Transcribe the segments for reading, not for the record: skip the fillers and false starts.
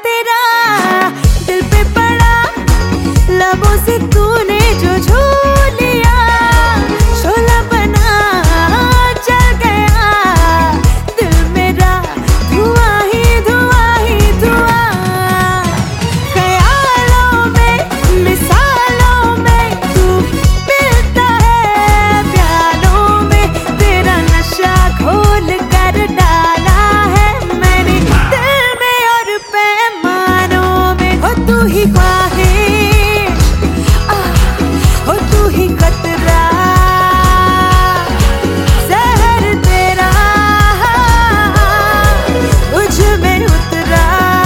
तेरा दिल पे पड़ा, लबों से तूने जो छू लिया, शोला बना जल गया दिल मेरा, धुआं ही धुआं ही धुआं। ख्यालों में मिसालों में तू मिलता है प्यालों में, तेरा नशा घोल कर डाला है मैंने दिल में और पैमानों में। हो तू ही ख्वाहिश, हो तू ही खतरा, जहर तेरा मुझ में उतरा।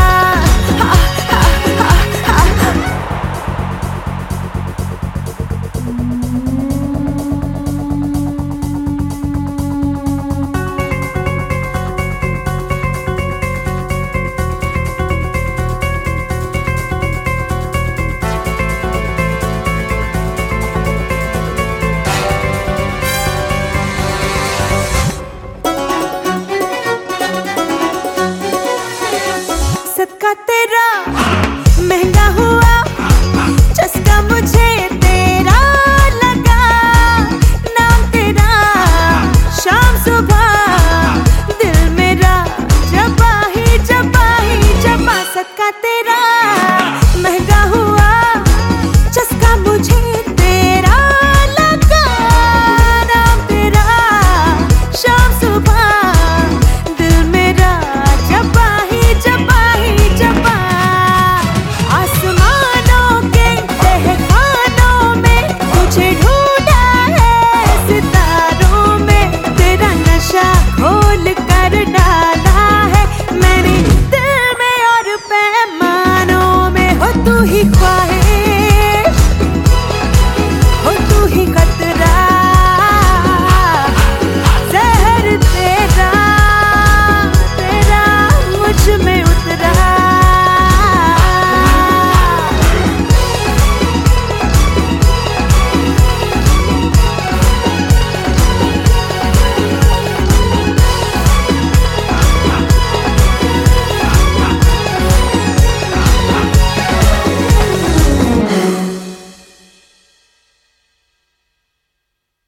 सदका तेरा महंगा हुआ, चस्का मुझे तेरा लगा, नाम तेरा शाम सुबह दिल मेरा जबा ही जबा ही जबा। सदका तेरा महंगा